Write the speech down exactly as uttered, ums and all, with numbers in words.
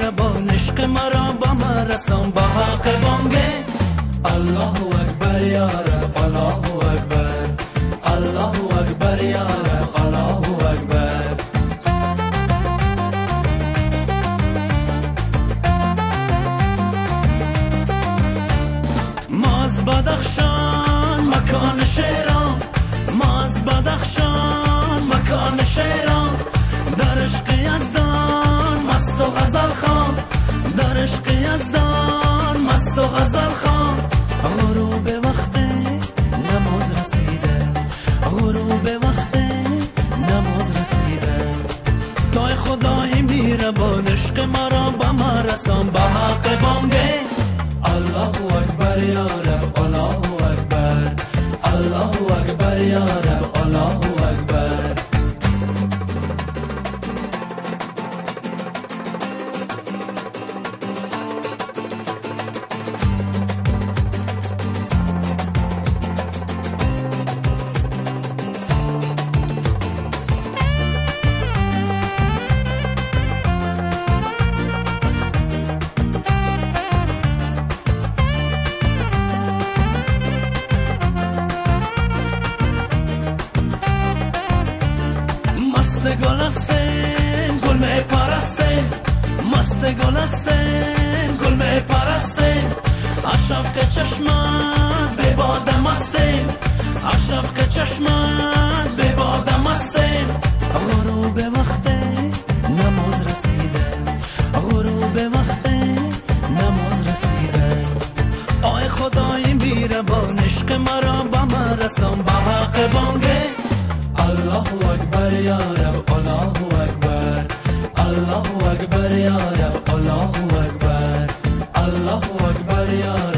میربان عشق مرا با من رسان با حق بانگه الله اکبر یا رب الله اکبر الله اکبر یا رب الله اکبر ما از بدخشان مکان شیران ما از بدخشان مکان شیران در عشق یزدان مست و غزل خان در عشق یزدان مست و غزل خان غروب وقت نماز رسیده غروب وقت نماز رسیده توی خدای میربان عشق مرا با من رسان با حق بانگه الله اکبر یا رب الله اکبر الله اکبر یا رب الله اکبر گل استیم گل می پرستیم مست گل استیم گل می پرستیم اشرف چشمت به باد مستیم اشرف چشمت به باد مستیم غروب وقت نماز رسیده غروب وقت نماز رسیده آی خدای میربان عشق مرا با من رسان با حق بانگه الله اکبر یا رب الله اکبر الله اکبر یا رب الله اکبر الله اکبر یا رب